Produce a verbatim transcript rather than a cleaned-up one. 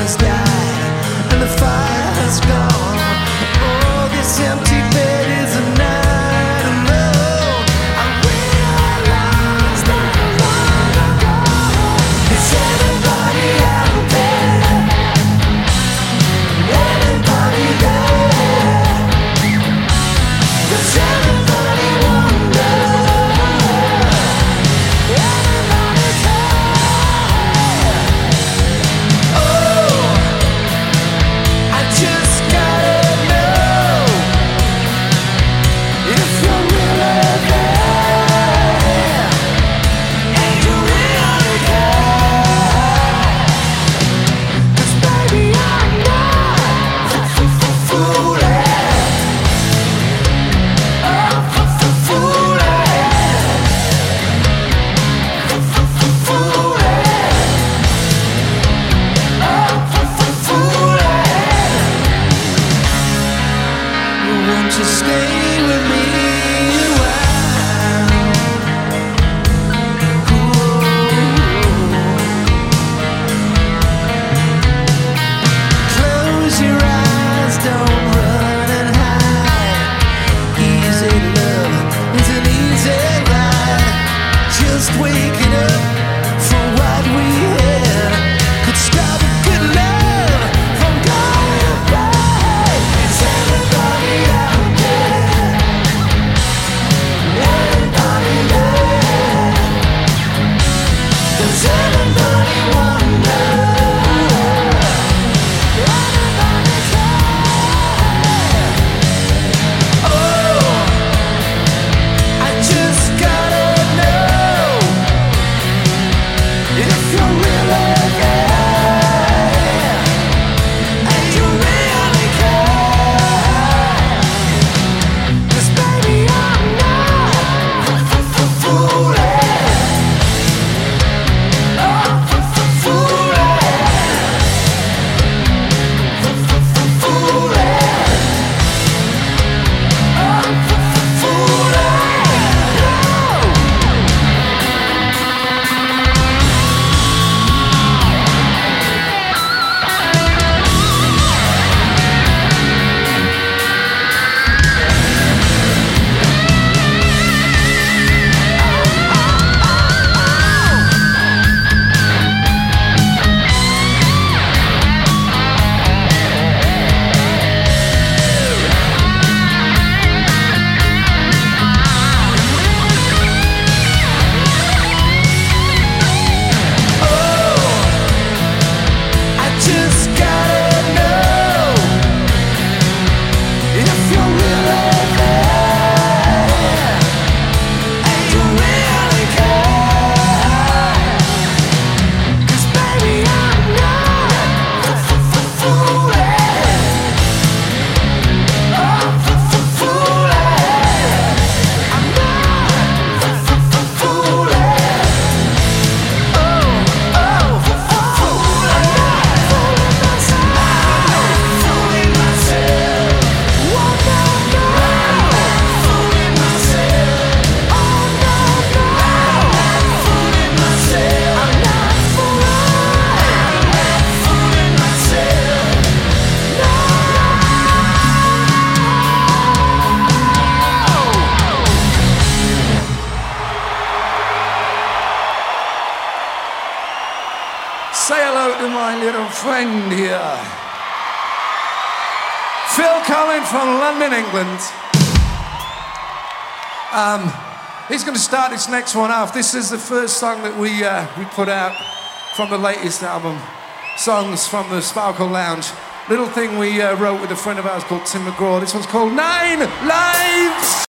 has died and the fire has gone. Oh, this empty bed is a night alone. I realized that long ago. Is everybody out there? Everybody there? Does everybody wonder? Everybody care? Oh, I just gotta know if you're really there. And you really care. 'Cause baby, I'm not f-f-f-fooling. Oh, f-f-f-fooling. F-f-f-fooling. Oh, f-f-f-fooling. Won't you stay with me a while? Close your eyes, don't run and hide. Easy love is an easy ride. Just waking up from what we had could stop a good love from going bad. Is everybody out there? Everybody there? Does everybody wonder? Everybody care? Oh, I just gotta know if you're really there. And you really care. 'Cause baby, I'm not f-f-f-fooling. Oh, f-f-f-fooling. F-f-f-fooling. Oh, f-f-f-fooling. No. I just gotta know if you're really there. And you really care. 'Cause baby, I'm not f-f-f-fooling. Oh, f-f-f-fooling. I'm not f-f-f-fooling. Oh, oh, f-f-f-fooling. I'm not fooling myself. Fooling myself. Oh, no, no. Fooling myself. Oh, no, no. Fooling myself. I'm not fooling. Fooling myself. No. Say hello to my little friend here, Phil Collins from London, England. Um, he's going to start this next one off. This is the first song that we uh, we put out from the latest album, songs from the Sparkle Lounge. Little thing we uh, wrote with a friend of ours called Tim McGraw. This one's called Nine Lives.